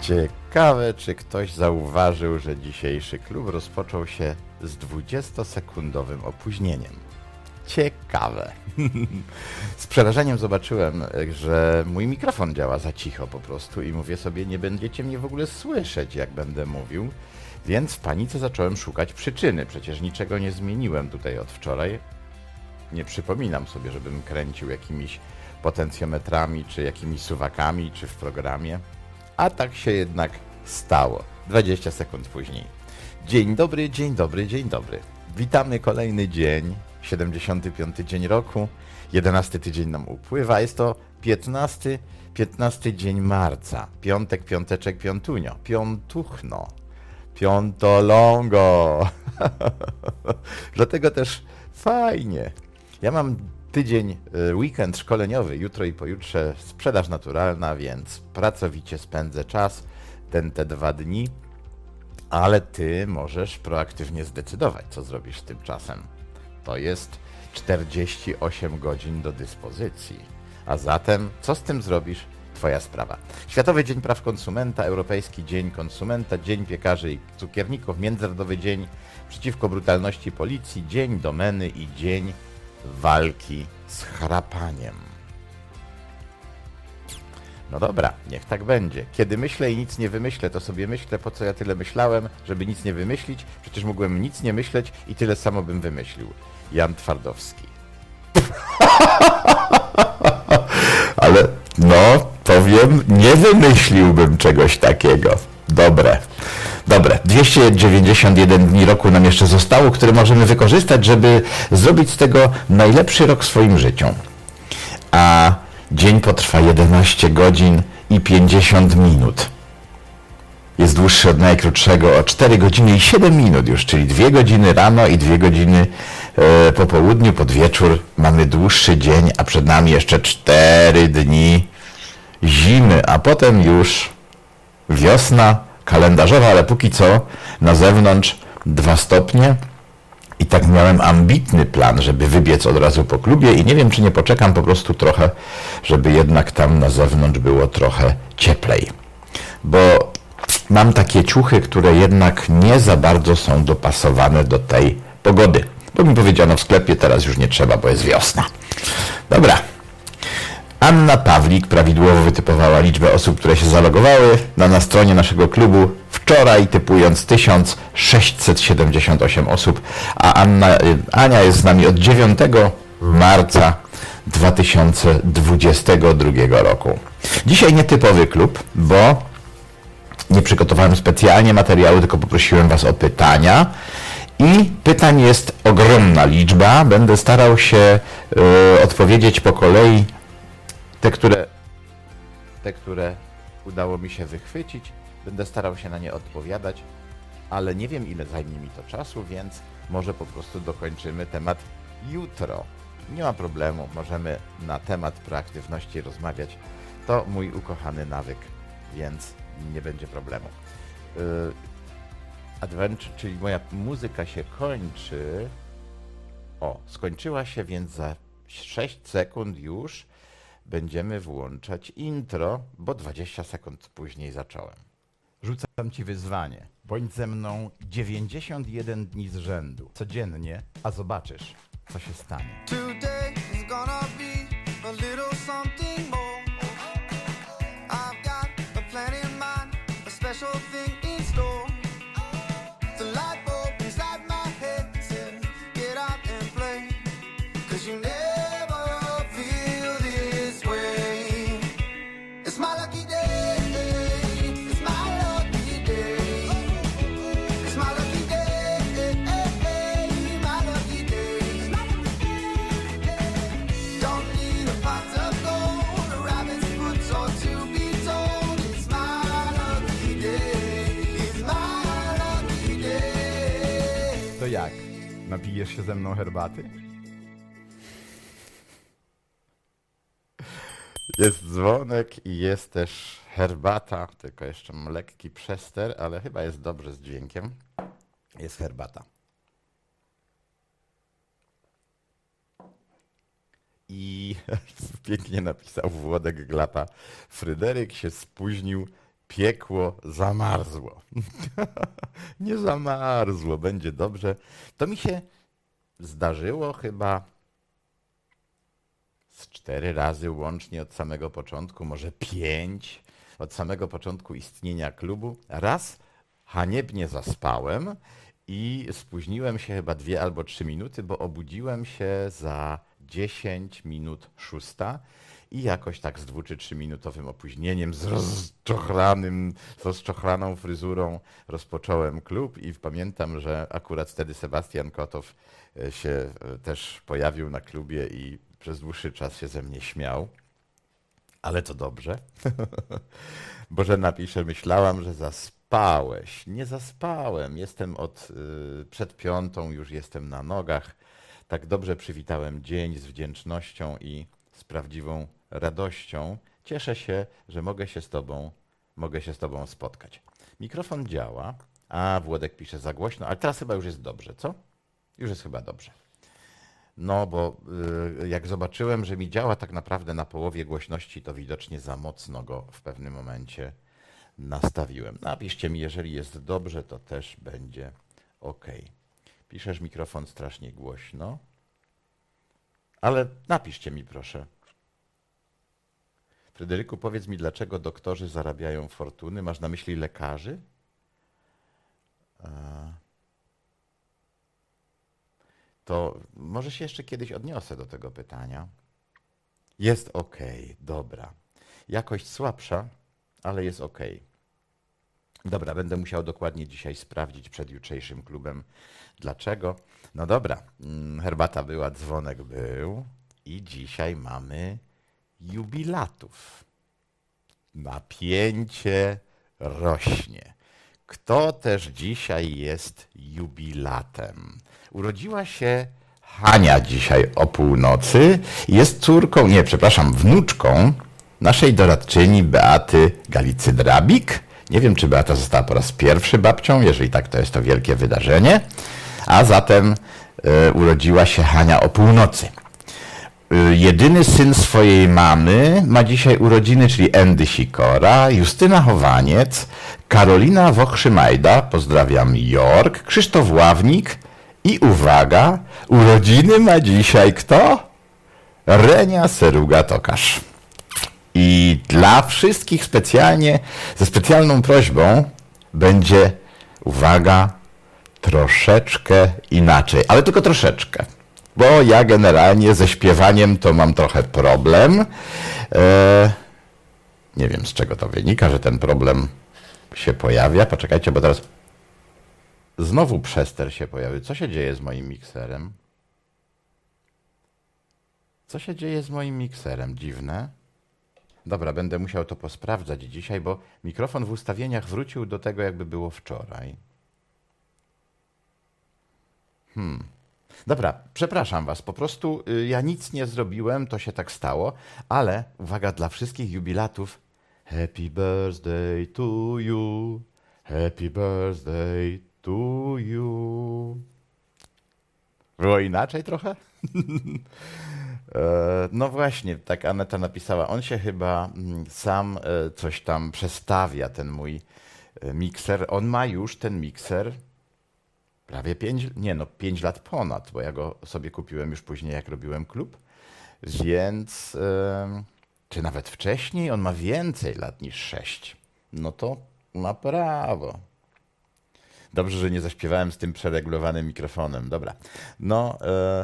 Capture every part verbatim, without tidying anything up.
Ciekawe, czy ktoś zauważył, że dzisiejszy klub rozpoczął się z dwudziestosekundowym opóźnieniem. Ciekawe. Z przerażeniem zobaczyłem, że mój mikrofon działa za cicho po prostu i mówię sobie, nie będziecie mnie w ogóle słyszeć, jak będę mówił, więc w panice zacząłem szukać przyczyny. Przecież niczego nie zmieniłem tutaj od wczoraj. Nie przypominam sobie, żebym kręcił jakimiś potencjometrami, czy jakimiś suwakami, czy w programie. A tak się jednak stało. dwadzieścia sekund później. Dzień dobry, dzień dobry, dzień dobry. Witamy kolejny dzień, siedemdziesiąty piąty dzień roku, jedenasty tydzień nam upływa. Jest to piętnasty, piętnasty dzień marca. Piątek, piąteczek, piątunio, piątuchno, piątolongo. Dlatego też fajnie. Ja mam tydzień, weekend szkoleniowy, jutro i pojutrze sprzedaż naturalna, więc pracowicie spędzę czas, ten te dwa dni, ale ty możesz proaktywnie zdecydować, co zrobisz tym czasem. To jest czterdzieści osiem godzin do dyspozycji, a zatem co z tym zrobisz? Twoja sprawa. Światowy Dzień Praw Konsumenta, Europejski Dzień Konsumenta, Dzień Piekarzy i Cukierników, Międzynarodowy Dzień Przeciwko Brutalności Policji, Dzień Domeny i Dzień Walki z Chrapaniem. No dobra, niech tak będzie. Kiedy myślę i nic nie wymyślę, to sobie myślę, po co ja tyle myślałem, żeby nic nie wymyślić. Przecież mogłem nic nie myśleć i tyle samo bym wymyślił. Jan Twardowski. Ale no, powiem, nie wymyśliłbym czegoś takiego. Dobre. Dobre. dwieście dziewięćdziesiąt jeden dni roku nam jeszcze zostało, które możemy wykorzystać, żeby zrobić z tego najlepszy rok w swoim życiu. A dzień potrwa jedenaście godzin i pięćdziesiąt minut. Jest dłuższy od najkrótszego o cztery godziny i siedem minut już, czyli dwie godziny rano i dwie godziny e, po południu, pod wieczór mamy dłuższy dzień, a przed nami jeszcze cztery dni zimy, a potem już wiosna kalendarzowa, ale póki co na zewnątrz dwa stopnie i tak miałem ambitny plan, żeby wybiec od razu po klubie i nie wiem, czy nie poczekam po prostu trochę, żeby jednak tam na zewnątrz było trochę cieplej. Bo mam takie ciuchy, które jednak nie za bardzo są dopasowane do tej pogody. Bo mi powiedziano w sklepie, teraz już nie trzeba, bo jest wiosna. Dobra. Anna Pawlik prawidłowo wytypowała liczbę osób, które się zalogowały na, na stronie naszego klubu wczoraj, typując tysiąc sześćset siedemdziesiąt osiem osób, a Anna, Ania jest z nami od dziewiątego marca dwa tysiące dwudziestego drugiego roku. Dzisiaj nietypowy klub, bo nie przygotowałem specjalnie materiału, tylko poprosiłem Was o pytania. I pytań jest ogromna liczba. Będę starał się y, odpowiedzieć po kolei. Te które, te, które udało mi się wychwycić, będę starał się na nie odpowiadać, ale nie wiem, ile zajmie mi to czasu, więc może po prostu dokończymy temat jutro. Nie ma problemu, możemy na temat proaktywności rozmawiać. To mój ukochany nawyk, więc nie będzie problemu. Yy, Adventure, czyli moja muzyka się kończy. O, skończyła się, więc za sześć sekund już będziemy włączać intro, bo dwadzieścia sekund później zacząłem. Rzucam Ci wyzwanie. Bądź ze mną dziewięćdziesiąt jeden dni z rzędu. Codziennie, a zobaczysz, co się stanie. Today is gonna be a little something more. I've got a plan in mind, a special thing in store. The light bulb inside my head said, get out and play, 'cause you never jak? Napijesz się ze mną herbaty? Jest dzwonek i jest też herbata, tylko jeszcze mam lekki przester, ale chyba jest dobrze z dźwiękiem. Jest herbata. I pięknie napisał Włodek Glapa. Fryderyk się spóźnił piekło zamarzło. Nie zamarzło, będzie dobrze. To mi się zdarzyło chyba z cztery razy łącznie od samego początku, może pięć od samego początku istnienia klubu. Raz haniebnie zaspałem i spóźniłem się chyba dwie albo trzy minuty, bo obudziłem się za dziesięć minut szósta i jakoś tak z dwu czy trzyminutowym opóźnieniem, z rozczochranym, z rozczochraną fryzurą rozpocząłem klub i pamiętam, że akurat wtedy Sebastian Kotow się też pojawił na klubie i przez dłuższy czas się ze mnie śmiał. Ale to dobrze. Boże napisze, myślałam, że zaspałeś. Nie zaspałem. Jestem od y, przed piątą, już jestem na nogach. Tak dobrze przywitałem dzień z wdzięcznością i z prawdziwą radością. Cieszę się, że mogę się z tobą, mogę się z tobą spotkać. Mikrofon działa, a Włodek pisze za głośno, ale teraz chyba już jest dobrze, co? Już jest chyba dobrze. No, bo y, jak zobaczyłem, że mi działa tak naprawdę na połowie głośności, to widocznie za mocno go w pewnym momencie nastawiłem. Napiszcie mi, jeżeli jest dobrze, to też będzie ok. Piszesz mikrofon strasznie głośno, ale napiszcie mi proszę. Fryderyku, powiedz mi, dlaczego doktorzy zarabiają fortuny? Masz na myśli lekarzy? A... To może się jeszcze kiedyś odniosę do tego pytania. Jest ok, dobra. Jakość słabsza, ale jest ok. Dobra, będę musiał dokładnie dzisiaj sprawdzić przed jutrzejszym klubem. Dlaczego? No dobra, herbata była, dzwonek był i dzisiaj mamy jubilatów. Napięcie rośnie. Kto też dzisiaj jest jubilatem? Urodziła się Hania dzisiaj o północy. Jest córką, nie, przepraszam, wnuczką naszej doradczyni Beaty Galicy-Drabik. Nie wiem, czy Beata została po raz pierwszy babcią. Jeżeli tak, to jest to wielkie wydarzenie. A zatem y, urodziła się Hania o północy. Y, jedyny syn swojej mamy ma dzisiaj urodziny, czyli Andy Sikora, Justyna Chowaniec, Karolina Wochrzymajda, pozdrawiam York, Krzysztof Ławnik i uwaga, urodziny ma dzisiaj kto? Renia Seruga-Tokarz. I dla wszystkich specjalnie, ze specjalną prośbą będzie, uwaga, troszeczkę inaczej, ale tylko troszeczkę, bo ja generalnie ze śpiewaniem to mam trochę problem. Eee, nie wiem, z czego to wynika, że ten problem się pojawia. Poczekajcie, bo teraz znowu przester się pojawił. Co się dzieje z moim mikserem? Co się dzieje z moim mikserem? Dziwne. Dobra, będę musiał to posprawdzać dzisiaj, bo mikrofon w ustawieniach wrócił do tego, jakby było wczoraj. Hmm. Dobra, przepraszam was, po prostu y, ja nic nie zrobiłem, to się tak stało, ale uwaga, dla wszystkich jubilatów, Happy birthday to you, happy birthday to you. Było inaczej trochę? No właśnie, tak Aneta napisała, on się chyba sam coś tam przestawia, ten mój mikser. On ma już ten mikser prawie pięć, nie no, pięć lat ponad, bo ja go sobie kupiłem już później, jak robiłem klub, więc, czy nawet wcześniej, on ma więcej lat niż sześć. No to ma prawo. Dobrze, że nie zaśpiewałem z tym przeregulowanym mikrofonem. Dobra. No. E...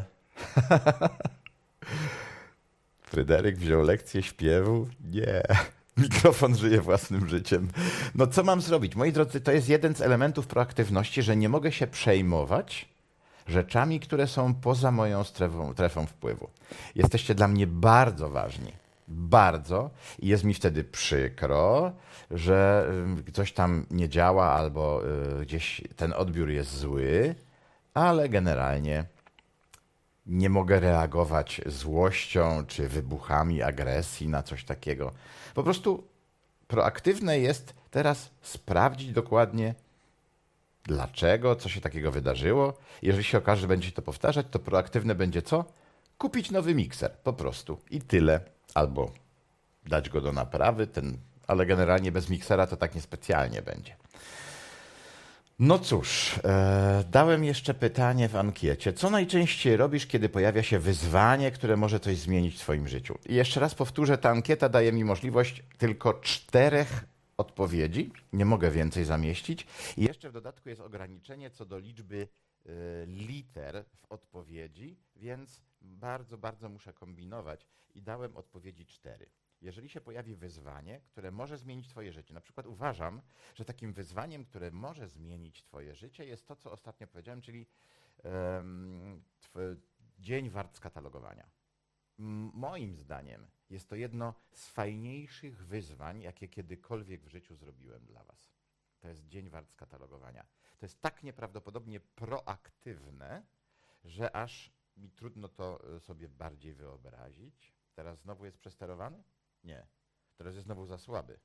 Fryderyk wziął lekcję śpiewu? Nie. Mikrofon żyje własnym życiem. No co mam zrobić? Moi drodzy, to jest jeden z elementów proaktywności, że nie mogę się przejmować rzeczami, które są poza moją strefą, strefą wpływu. Jesteście dla mnie bardzo ważni. Bardzo. I jest mi wtedy przykro, że coś tam nie działa albo gdzieś ten odbiór jest zły, ale generalnie nie mogę reagować złością czy wybuchami agresji na coś takiego. Po prostu proaktywne jest teraz sprawdzić dokładnie, dlaczego, co się takiego wydarzyło. Jeżeli się okaże, że będzie to powtarzać, to proaktywne będzie co? Kupić nowy mikser, po prostu. I tyle. Albo dać go do naprawy, ten ale generalnie bez miksera to tak niespecjalnie będzie. No cóż, e, dałem jeszcze pytanie w ankiecie. Co najczęściej robisz, kiedy pojawia się wyzwanie, które może coś zmienić w twoim życiu? I jeszcze raz powtórzę, ta ankieta daje mi możliwość tylko czterech odpowiedzi. Nie mogę więcej zamieścić. I jeszcze w dodatku jest ograniczenie co do liczby e, liter w odpowiedzi, więc bardzo, bardzo muszę kombinować i dałem odpowiedzi cztery. Jeżeli się pojawi wyzwanie, które może zmienić twoje życie, na przykład uważam, że takim wyzwaniem, które może zmienić twoje życie, jest to, co ostatnio powiedziałem, czyli um, dzień wart skatalogowania. M- moim zdaniem jest to jedno z fajniejszych wyzwań, jakie kiedykolwiek w życiu zrobiłem dla was. To jest dzień wart skatalogowania. To jest tak nieprawdopodobnie proaktywne, że aż mi trudno to sobie bardziej wyobrazić. Teraz znowu jest przesterowany? Nie. Teraz jest znowu za słaby.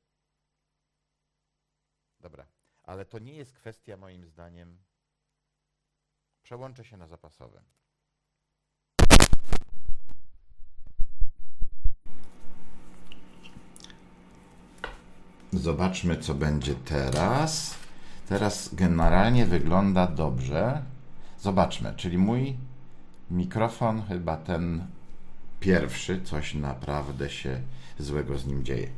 Dobra. Ale to nie jest kwestia, moim zdaniem... Przełączę się na zapasowe. Zobaczmy, co będzie teraz. Teraz generalnie wygląda dobrze. Zobaczmy, czyli mój mikrofon, chyba ten pierwszy, coś naprawdę się złego z nim dzieje.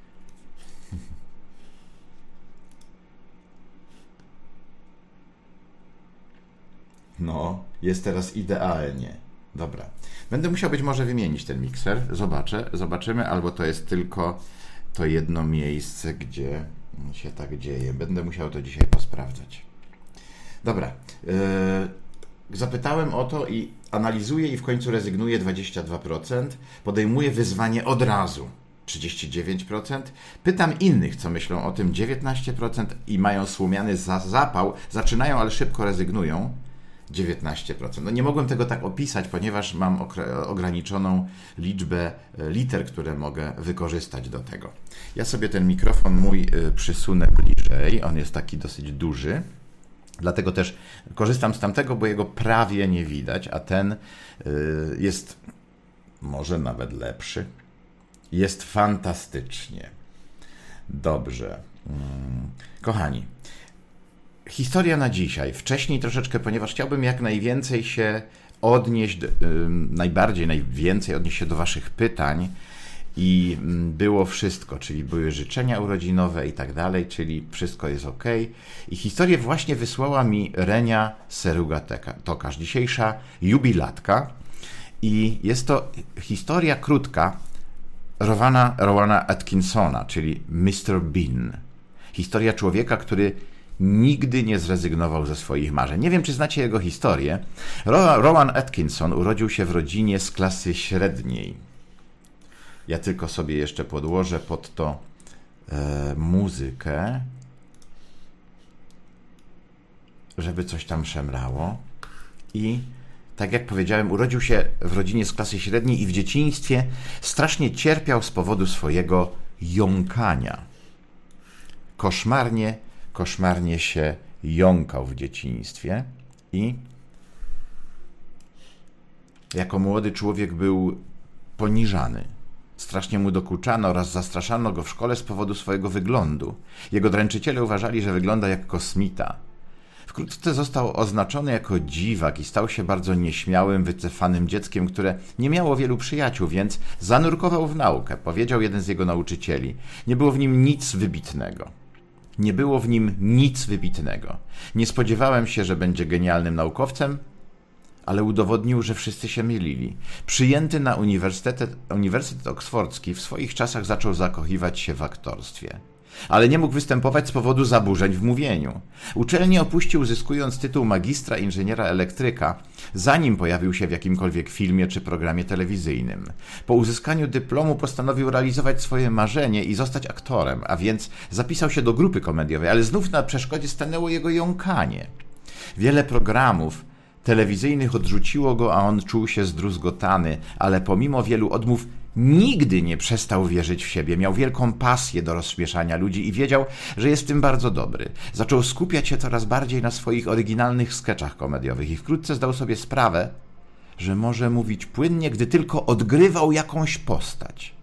No, jest teraz idealnie. Dobra. Będę musiał być może wymienić ten mikser. Zobaczę, zobaczymy, albo to jest tylko to jedno miejsce, gdzie się tak dzieje. Będę musiał to dzisiaj posprawdzać. Dobra. Yy, zapytałem o to i analizuję i w końcu rezygnuję dwadzieścia dwa procent. Podejmuję wyzwanie od razu. trzydzieści dziewięć procent. Pytam innych, co myślą o tym, dziewiętnaście procent i mają słomiany za zapał. Zaczynają, ale szybko rezygnują. dziewiętnaście procent. No nie mogłem tego tak opisać, ponieważ mam ograniczoną liczbę liter, które mogę wykorzystać do tego. Ja sobie ten mikrofon mój przysunę bliżej. On jest taki dosyć duży. Dlatego też korzystam z tamtego, bo jego prawie nie widać, a ten jest może nawet lepszy. Jest fantastycznie. Dobrze. Kochani, historia na dzisiaj. Wcześniej troszeczkę, ponieważ chciałbym jak najwięcej się odnieść, do, najbardziej, najwięcej odnieść się do waszych pytań i było wszystko, czyli były życzenia urodzinowe i tak dalej, czyli wszystko jest ok. I historię właśnie wysłała mi Renia Seruga-Tokarz, dzisiejsza jubilatka. I jest to historia krótka Rowana, Rowana Atkinsona, czyli mister Bean. Historia człowieka, który nigdy nie zrezygnował ze swoich marzeń. Nie wiem, czy znacie jego historię. Rowan Atkinson urodził się w rodzinie z klasy średniej. Ja tylko sobie jeszcze podłożę pod to e, muzykę, żeby coś tam szemrało. I tak jak powiedziałem, urodził się w rodzinie z klasy średniej i w dzieciństwie strasznie cierpiał z powodu swojego jąkania. Koszmarnie, koszmarnie się jąkał w dzieciństwie i jako młody człowiek był poniżany. Strasznie mu dokuczano oraz zastraszano go w szkole z powodu swojego wyglądu. Jego dręczyciele uważali, że wygląda jak kosmita. Wkrótce został oznaczony jako dziwak i stał się bardzo nieśmiałym, wycofanym dzieckiem, które nie miało wielu przyjaciół, więc zanurkował w naukę, powiedział jeden z jego nauczycieli. Nie było w nim nic wybitnego. Nie było w nim nic wybitnego. Nie spodziewałem się, że będzie genialnym naukowcem, ale udowodnił, że wszyscy się mylili. Przyjęty na Uniwersytet, Uniwersytet Oksfordzki w swoich czasach zaczął zakochiwać się w aktorstwie. Ale nie mógł występować z powodu zaburzeń w mówieniu. Uczelnię opuścił, zyskując tytuł magistra inżyniera elektryka, zanim pojawił się w jakimkolwiek filmie czy programie telewizyjnym. Po uzyskaniu dyplomu postanowił realizować swoje marzenie i zostać aktorem, a więc zapisał się do grupy komediowej, ale znów na przeszkodzie stanęło jego jąkanie. Wiele programów telewizyjnych odrzuciło go, a on czuł się zdruzgotany, ale pomimo wielu odmów nigdy nie przestał wierzyć w siebie. Miał wielką pasję do rozśmieszania ludzi i wiedział, że jest w tym bardzo dobry. Zaczął skupiać się coraz bardziej na swoich oryginalnych skeczach komediowych i wkrótce zdał sobie sprawę, że może mówić płynnie, gdy tylko odgrywał jakąś postać.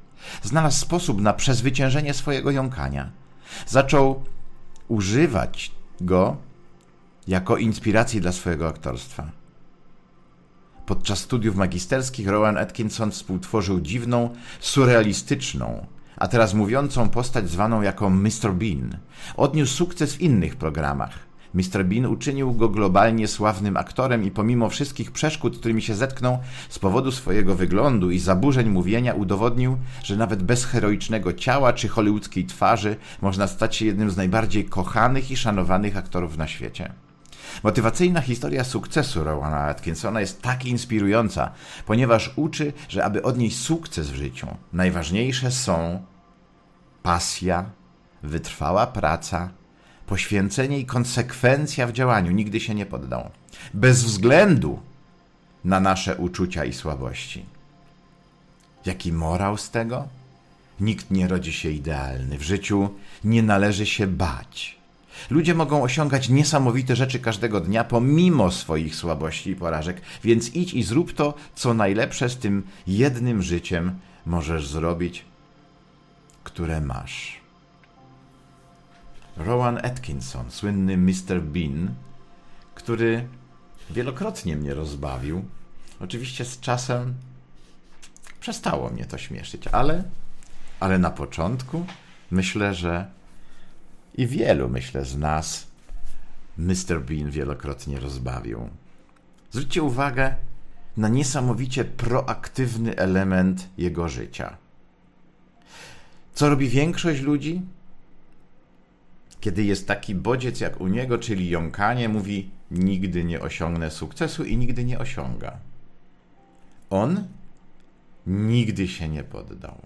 znalazł sposób na przezwyciężenie swojego jąkania. Zaczął używać go jako inspiracji dla swojego aktorstwa. Podczas studiów magisterskich Rowan Atkinson współtworzył dziwną, surrealistyczną, a teraz mówiącą postać zwaną jako mister Bean. Odniósł sukces w innych programach. mister Bean uczynił go globalnie sławnym aktorem i pomimo wszystkich przeszkód, z którymi się zetknął z powodu swojego wyglądu i zaburzeń mówienia, udowodnił, że nawet bez heroicznego ciała czy hollywoodzkiej twarzy można stać się jednym z najbardziej kochanych i szanowanych aktorów na świecie. Motywacyjna historia sukcesu Rowana Atkinsona jest tak inspirująca, ponieważ uczy, że aby odnieść sukces w życiu, najważniejsze są pasja, wytrwała praca, poświęcenie i konsekwencja w działaniu. Nigdy się nie poddał. Bez względu na nasze uczucia i słabości. Jaki morał z tego? Nikt nie rodzi się idealny. W życiu nie należy się bać. Ludzie mogą osiągać niesamowite rzeczy każdego dnia pomimo swoich słabości i porażek, więc idź i zrób to, co najlepsze z tym jednym życiem możesz zrobić, które masz. Rowan Atkinson, słynny mister Bean, który wielokrotnie mnie rozbawił. Oczywiście z czasem przestało mnie to śmieszyć, ale, ale na początku myślę, że i wielu, myślę, z nas mister Bean wielokrotnie rozbawił. Zwróćcie uwagę na niesamowicie proaktywny element jego życia. Co robi większość ludzi? Kiedy jest taki bodziec jak u niego, czyli jąkanie, mówi: nigdy nie osiągnę sukcesu i nigdy nie osiąga. On nigdy się nie poddał.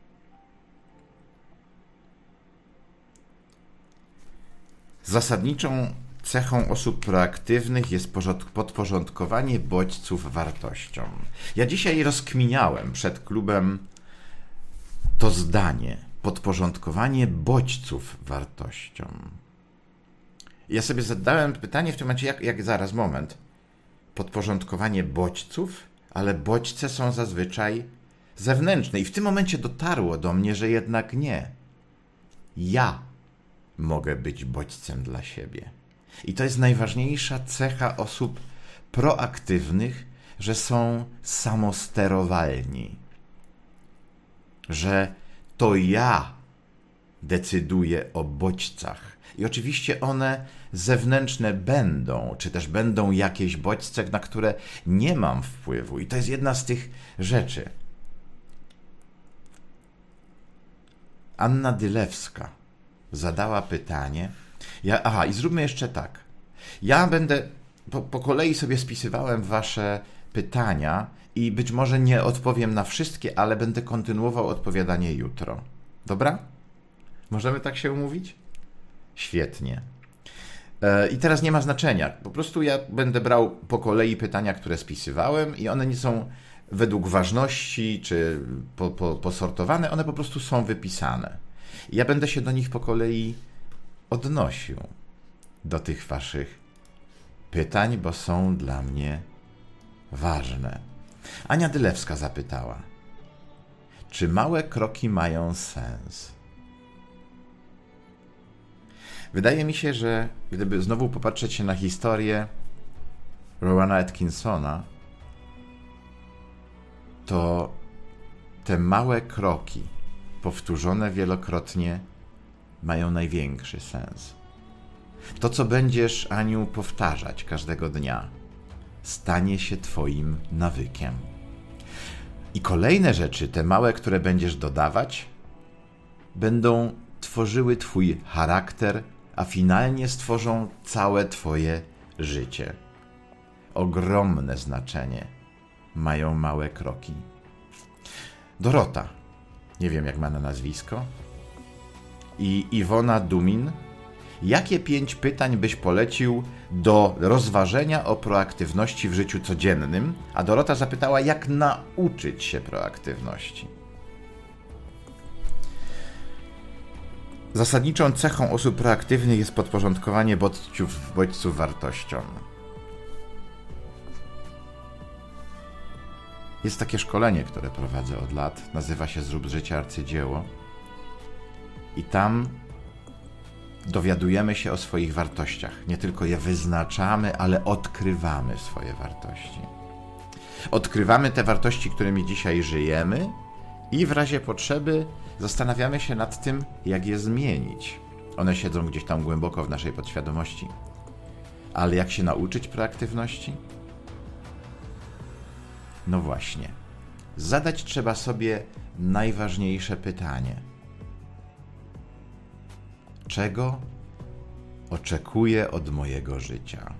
Zasadniczą cechą osób proaktywnych jest podporządkowanie bodźców wartościom. Ja dzisiaj rozkminiałem przed klubem to zdanie. Podporządkowanie bodźców wartościom. Ja sobie zadałem pytanie w tym momencie, jak, jak zaraz, moment. Podporządkowanie bodźców, ale bodźce są zazwyczaj zewnętrzne. I w tym momencie dotarło do mnie, że jednak nie. Ja mogę być bodźcem dla siebie. I to jest najważniejsza cecha osób proaktywnych, że są samosterowalni. Że to ja decyduję o bodźcach. I oczywiście one zewnętrzne będą, czy też będą jakieś bodźce, na które nie mam wpływu. I to jest jedna z tych rzeczy. Anna Dylewska zadała pytanie. Ja, aha, i zróbmy jeszcze tak. Ja będę, po, po kolei sobie spisywałem wasze pytania i być może nie odpowiem na wszystkie, ale będę kontynuował odpowiadanie jutro. Dobra? Możemy tak się umówić? Świetnie. E, I teraz nie ma znaczenia. Po prostu ja będę brał po kolei pytania, które spisywałem i one nie są według ważności czy po, po, posortowane, one po prostu są wypisane. I ja będę się do nich po kolei odnosił, do tych waszych pytań, bo są dla mnie ważne. Ania Dylewska zapytała, czy małe kroki mają sens? Wydaje mi się, że gdyby znowu popatrzeć się na historię Rowana Atkinsona, to te małe kroki, powtórzone wielokrotnie, mają największy sens. To, co będziesz, Aniu, powtarzać każdego dnia, stanie się twoim nawykiem. I kolejne rzeczy, te małe, które będziesz dodawać, będą tworzyły twój charakter, a finalnie stworzą całe twoje życie. Ogromne znaczenie mają małe kroki. Dorota, nie wiem jak ma na nazwisko, i Iwona Dumin, jakie pięć pytań byś polecił do rozważenia o proaktywności w życiu codziennym? A Dorota zapytała, jak nauczyć się proaktywności. Zasadniczą cechą osób proaktywnych jest podporządkowanie bodźców, bodźców wartościom. Jest takie szkolenie, które prowadzę od lat, nazywa się Zrób z życia arcydzieło i tam dowiadujemy się o swoich wartościach. Nie tylko je wyznaczamy, ale odkrywamy swoje wartości. Odkrywamy te wartości, którymi dzisiaj żyjemy i w razie potrzeby zastanawiamy się nad tym, jak je zmienić. One siedzą gdzieś tam głęboko w naszej podświadomości. Ale jak się nauczyć proaktywności? No właśnie. Zadać trzeba sobie najważniejsze pytanie. Czego oczekuję od mojego życia?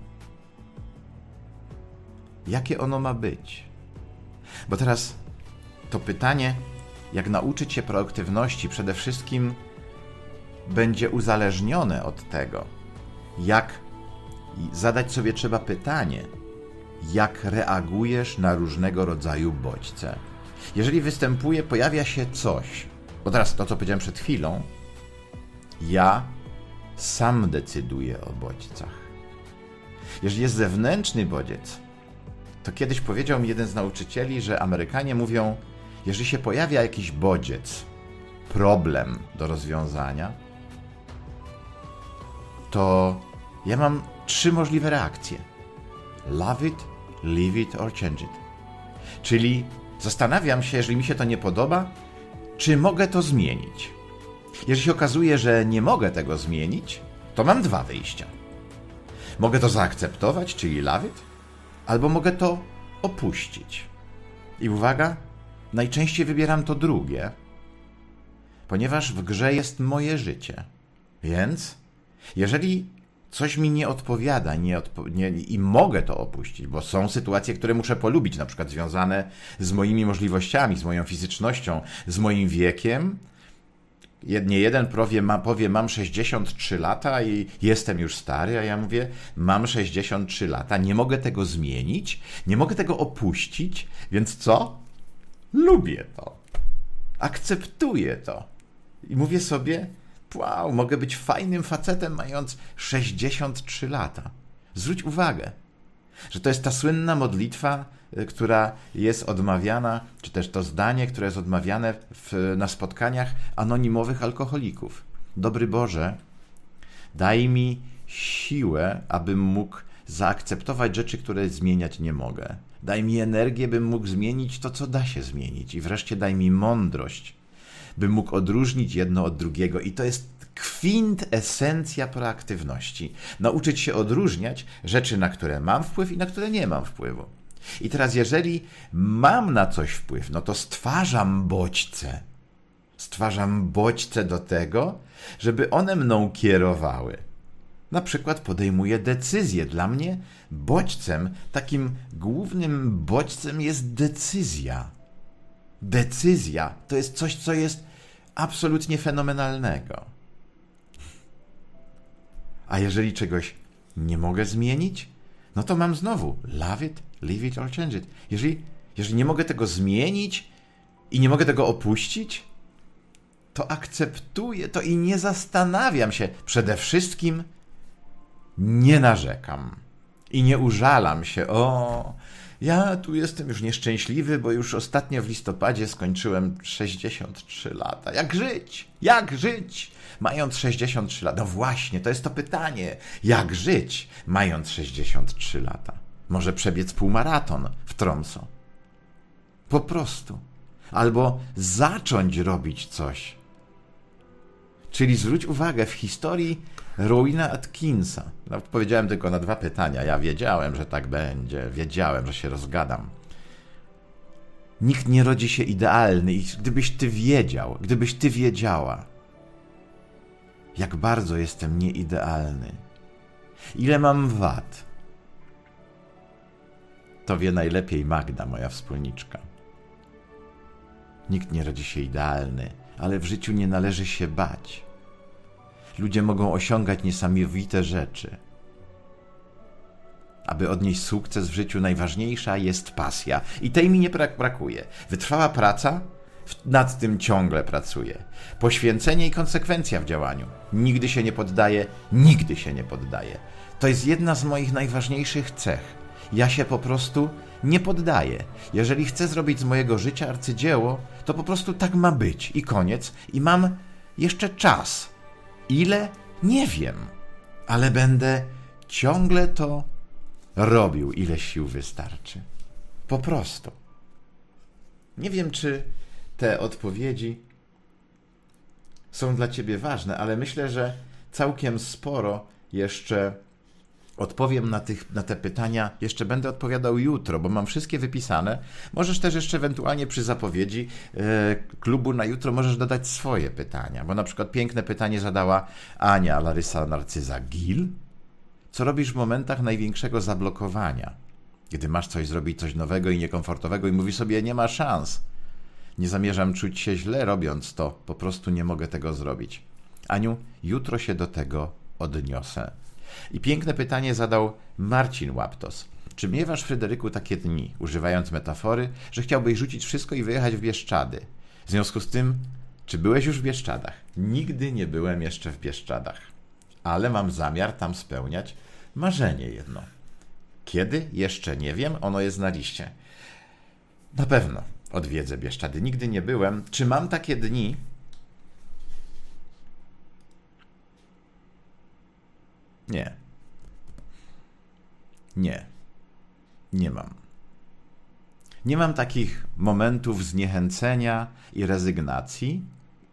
Jakie ono ma być? Bo teraz to pytanie, jak nauczyć się proaktywności, przede wszystkim będzie uzależnione od tego, jak zadać sobie trzeba pytanie, jak reagujesz na różnego rodzaju bodźce. Jeżeli występuje, pojawia się coś, bo teraz to, co powiedziałem przed chwilą, ja sam decyduję o bodźcach. Jeżeli jest zewnętrzny bodziec, to kiedyś powiedział mi jeden z nauczycieli, że Amerykanie mówią, jeżeli się pojawia jakiś bodziec, problem do rozwiązania, to ja mam trzy możliwe reakcje. Love it, leave it or change it. Czyli zastanawiam się, jeżeli mi się to nie podoba, czy mogę to zmienić. Jeżeli się okazuje, że nie mogę tego zmienić, to mam dwa wyjścia. Mogę to zaakceptować, czyli love it, albo mogę to opuścić. I uwaga, najczęściej wybieram to drugie, ponieważ w grze jest moje życie. Więc jeżeli coś mi nie odpowiada nie odpo- nie, i mogę to opuścić, bo są sytuacje, które muszę polubić, na przykład związane z moimi możliwościami, z moją fizycznością, z moim wiekiem. Nie jeden powie, ma, powie, mam sześćdziesiąt trzy lata i jestem już stary, a ja mówię, mam sześćdziesiąt trzy lata, nie mogę tego zmienić, nie mogę tego opuścić, więc co? Lubię to. Akceptuję to. I mówię sobie, wow, mogę być fajnym facetem mając sześćdziesiąt trzy lata. Zwróć uwagę, że to jest ta słynna modlitwa, która jest odmawiana, czy też to zdanie, które jest odmawiane w, na spotkaniach anonimowych alkoholików. Dobry Boże, daj mi siłę, abym mógł zaakceptować rzeczy, które zmieniać nie mogę. Daj mi energię, bym mógł zmienić to, co da się zmienić. I wreszcie daj mi mądrość, bym mógł odróżnić jedno od drugiego. I to jest kwintesencja proaktywności. Nauczyć się odróżniać rzeczy, na które mam wpływ i na które nie mam wpływu. I teraz jeżeli mam na coś wpływ, no to stwarzam bodźce. Stwarzam bodźce do tego, żeby one mną kierowały. Na przykład podejmuję decyzję. Dla mnie bodźcem, takim głównym bodźcem jest decyzja. Decyzja to jest coś, co jest absolutnie fenomenalnego. A jeżeli czegoś nie mogę zmienić, no to mam znowu love it, leave it or change it. Jeżeli, jeżeli nie mogę tego zmienić i nie mogę tego opuścić, to akceptuję to i nie zastanawiam się. Przede wszystkim nie narzekam i nie użalam się. O, ja tu jestem już nieszczęśliwy, bo już ostatnio w listopadzie skończyłem sześćdziesiąt trzy lata. Jak żyć? Jak żyć? Mając sześćdziesiąt trzy lata. No właśnie, to jest to pytanie. Jak żyć, mając sześćdziesiąt trzy lata? Może przebiec półmaraton w Tromsø. Po prostu. Albo zacząć robić coś. Czyli zwróć uwagę, w historii Rowana Atkinsa, no, powiedziałem tylko na dwa pytania, ja wiedziałem, że tak będzie, wiedziałem, że się rozgadam. Nikt nie rodzi się idealny i gdybyś ty wiedział, gdybyś ty wiedziała, jak bardzo jestem nieidealny, ile mam wad, to wie najlepiej Magda, moja wspólniczka. Nikt nie rodzi się idealny, ale w życiu nie należy się bać. Ludzie mogą osiągać niesamowite rzeczy. Aby odnieść sukces w życiu, najważniejsza jest pasja. I tej mi nie brakuje. Wytrwała praca, nad tym ciągle pracuję. Poświęcenie i konsekwencja w działaniu. Nigdy się nie poddaję, nigdy się nie poddaję. To jest jedna z moich najważniejszych cech. Ja się po prostu nie poddaję. Jeżeli chcę zrobić z mojego życia arcydzieło, to po prostu tak ma być i koniec. I mam jeszcze czas. Ile? Nie wiem. Ale będę ciągle to robił, ile sił wystarczy. Po prostu. Nie wiem, czy te odpowiedzi są dla ciebie ważne, ale myślę, że całkiem sporo jeszcze odpowiem na, tych, na te pytania. Jeszcze będę odpowiadał jutro, bo mam wszystkie wypisane. Możesz też jeszcze ewentualnie przy zapowiedzi yy, klubu na jutro możesz dodać swoje pytania, bo na przykład piękne pytanie zadała Ania Larysa Narcyza Gil. Co robisz w momentach największego zablokowania? Gdy masz coś zrobić, coś nowego i niekomfortowego i mówisz sobie, nie ma szans. Nie zamierzam czuć się źle robiąc to, po prostu nie mogę tego zrobić. Aniu, jutro się do tego odniosę. I piękne pytanie zadał Marcin Łaptos. Czy miewasz, Fryderyku, takie dni, używając metafory, że chciałbyś rzucić wszystko i wyjechać w Bieszczady? W związku z tym, czy byłeś już w Bieszczadach? Nigdy nie byłem jeszcze w Bieszczadach, ale mam zamiar tam spełniać marzenie jedno. Kiedy? Jeszcze nie wiem, ono jest na liście. Na pewno odwiedzę Bieszczady. Nigdy nie byłem. Czy mam takie dni? Nie. Nie. Nie mam. Nie mam takich momentów zniechęcenia i rezygnacji,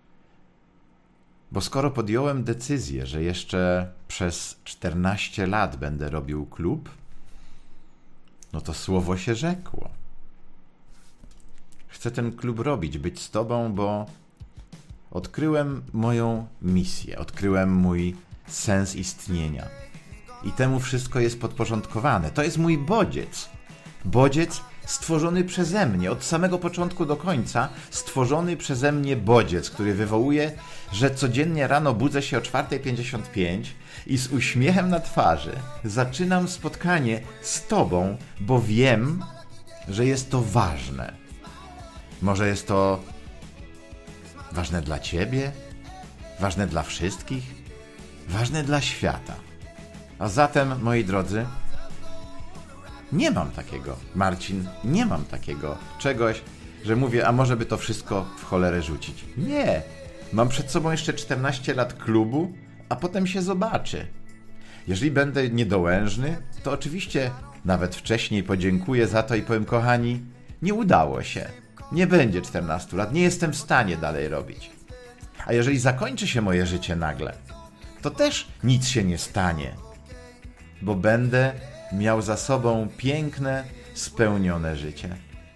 bo skoro podjąłem decyzję, że jeszcze przez czternaście lat będę robił klub, no to słowo się rzekło. Chcę ten klub robić, być z tobą, bo odkryłem moją misję, odkryłem mój sens istnienia. I temu wszystko jest podporządkowane. To jest mój bodziec. Bodziec stworzony przeze mnie, od samego początku do końca, stworzony przeze mnie bodziec, który wywołuje, że codziennie rano budzę się o czwarta pięćdziesiąt pięć i z uśmiechem na twarzy zaczynam spotkanie z tobą, bo wiem, że jest to ważne. Może jest to ważne dla ciebie, ważne dla wszystkich, ważne dla świata. A zatem, moi drodzy, nie mam takiego, Marcin, nie mam takiego czegoś, że mówię, a może by to wszystko w cholerę rzucić. Nie, mam przed sobą jeszcze czternaście lat klubu, a potem się zobaczy. Jeżeli będę niedołężny, to oczywiście nawet wcześniej podziękuję za to i powiem, kochani, nie udało się. Nie będzie czternastu lat, nie jestem w stanie dalej robić. A jeżeli zakończy się moje życie nagle, to też nic się nie stanie, bo będę miał za sobą piękne, spełnione życie.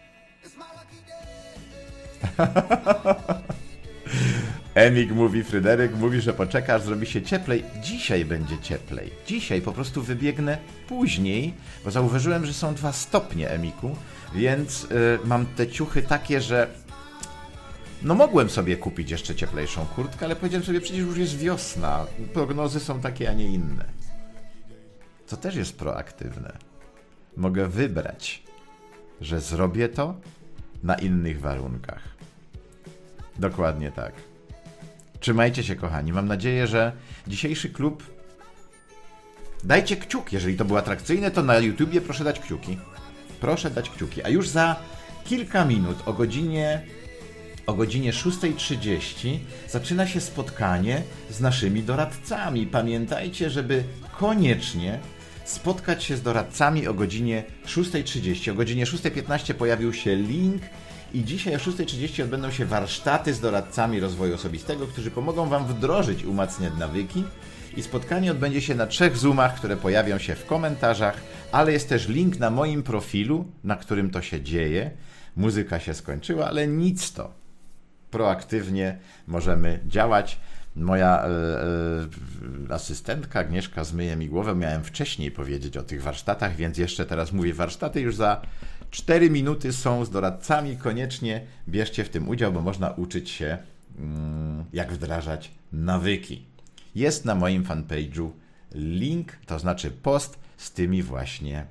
Emik mówi, Fryderyk mówi, że poczekasz, zrobi się cieplej. Dzisiaj będzie cieplej. Dzisiaj po prostu wybiegnę później, bo zauważyłem, że są dwa stopnie, Emiku, więc yy, mam te ciuchy takie, że no mogłem sobie kupić jeszcze cieplejszą kurtkę, ale powiedziałem sobie, przecież już jest wiosna. Prognozy są takie, a nie inne. To też jest proaktywne. Mogę wybrać, że zrobię to na innych warunkach. Dokładnie tak. Trzymajcie się, kochani. Mam nadzieję, że dzisiejszy klub... Dajcie kciuk. Jeżeli to było atrakcyjne, to na YouTubie proszę dać kciuki. Proszę dać kciuki. A już za kilka minut o godzinie... O godzinie szósta trzydzieści zaczyna się spotkanie z naszymi doradcami. Pamiętajcie, żeby koniecznie spotkać się z doradcami o godzinie szósta trzydzieści. O godzinie szósta piętnaście pojawił się link i dzisiaj o szósta trzydzieści odbędą się warsztaty z doradcami rozwoju osobistego, którzy pomogą Wam wdrożyć umacniać nawyki. I spotkanie odbędzie się na trzech zoomach, które pojawią się w komentarzach, ale jest też link na moim profilu, na którym to się dzieje. Muzyka się skończyła, ale nic to. Proaktywnie możemy działać. Moja e, e, asystentka Agnieszka zmyje mi głowę. Miałem wcześniej powiedzieć o tych warsztatach, więc jeszcze teraz mówię, warsztaty już za cztery minuty są z doradcami. Koniecznie bierzcie w tym udział, bo można uczyć się, mm, jak wdrażać nawyki. Jest na moim fanpage'u link, to znaczy post z tymi właśnie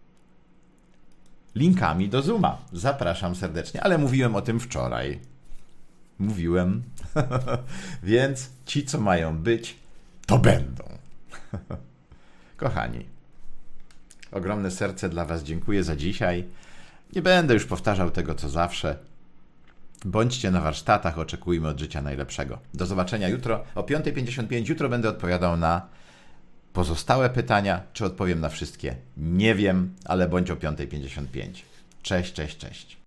linkami do Zooma. Zapraszam serdecznie, ale mówiłem o tym wczoraj. Mówiłem. Więc ci, co mają być, to będą. Kochani, ogromne serce dla Was dziękuję za dzisiaj. Nie będę już powtarzał tego, co zawsze. Bądźcie na warsztatach, oczekujmy od życia najlepszego. Do zobaczenia jutro o piąta pięćdziesiąt pięć. Jutro będę odpowiadał na pozostałe pytania. Czy odpowiem na wszystkie? Nie wiem, ale bądź o piąta pięćdziesiąt pięć. Cześć, cześć, cześć.